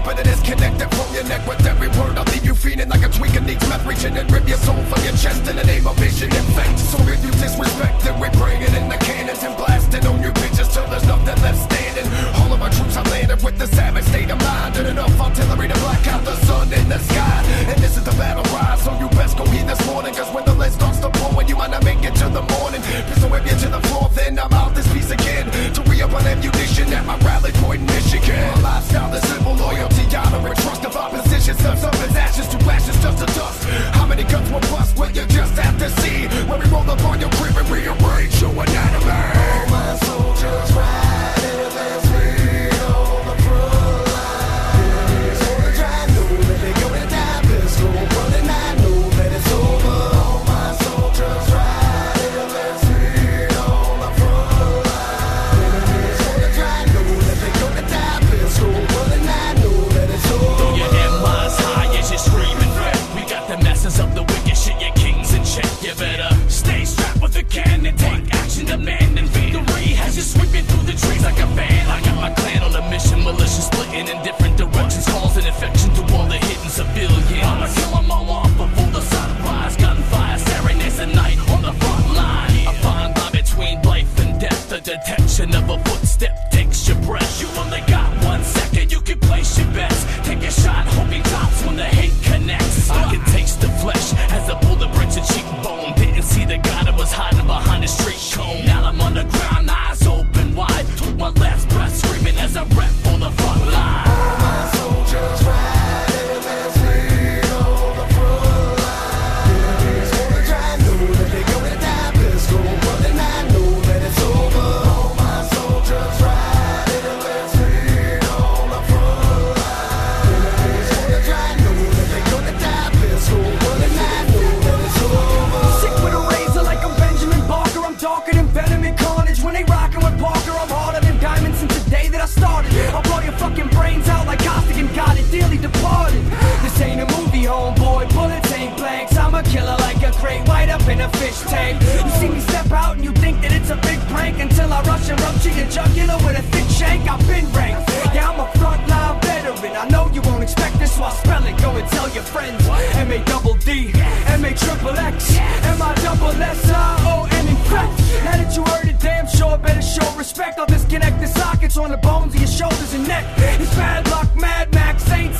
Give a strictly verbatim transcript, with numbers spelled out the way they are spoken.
keeping it disconnected from your neck. With every word I leave you feeling like a tweak and needs meth, reaching and rip your soul from your chest in the name of mission and fate. So if you disrespect, then we bring it in the cannons and blasting on you bitches till there's nothing left standing. All of our troops are landed with the savage state of mind and enough artillery to black out the sun in the sky. And this is the battle cry, so you best go heed this morning, cause when the lid starts to pour and you might not make it to the morning. Pistol whip you to the floor, then I'm out this piece again to re-up on ammunition at my rally point in Michigan. My lifestyle is simple, loyalty, honor, and trust of opposition sums up as ashes to ashes, just to dust. How many guns will bust? Well, you just have to see when we roll up on your crib and rearrange your anatomy. All my soldiers ride in their fleet on the front line. Enemies on the drive, know that they go to die. Pistol running, I know that it's over. All my soldiers ride in their fleet on the front line. Enemies on the drive, know that they go to die. Pistol running, I know that it's over. Throw your M Is high as you're screaming red. We got the masses of the wicked shit, your kings in check. You better stay strapped with a cannon, take action, demand, and victory has you sweeping through the trees like a fan. I got my clan on a mission, militia splitting in different directions, causing infection to all the hidden civilians. I'ma kill them all off before the sunrise. Gunfire, serenades at night on the front line. A fine line between life and death. The detection of a footstep takes your breath. You only got one second, you can place your bets. Take a shot, hoping tops when the hate connects. I can taste the flesh as the bullet breaks your cheekbone. Didn't see the guy that was hiding behind the street cone. Now I'm on the ground, eyes open wide. Took my last breath, screaming as I rep on the front line. All my soldiers ride in their fleet on the front line. Enemies on the drive, know that they go to die. Pistol running, I know that it's over. All my soldiers ride in their fleet on the front line. Enemies on the drive, know that they go to die. Pistol running, I know that it's over. Sick with a razor like I'm Benjamin Barker. I'm darker than venom and carnage. When they rockin' with Parker, I'm harder than diamonds since the day that I started. I'll blow your fucking brains out like Costigan got it, dearly departed. This ain't a movie, homeboy, bullets ain't blanks. I'm a killer like a crate, white up in a fish tank. You see me step out and you think that it's a big prank, until I rush and rupture your jugular with a thick shank. I've been ranked, yeah, I'm a frontline veteran. I know you won't expect this, so I spell it. Go and tell your friends. M A double D, M A triple X, M I double S I O N infect. Now that you heard it, damn sure, better show respect. I'll disconnect the sockets on the bones of your shoulders and neck. It's bad luck, Mad Max, ain't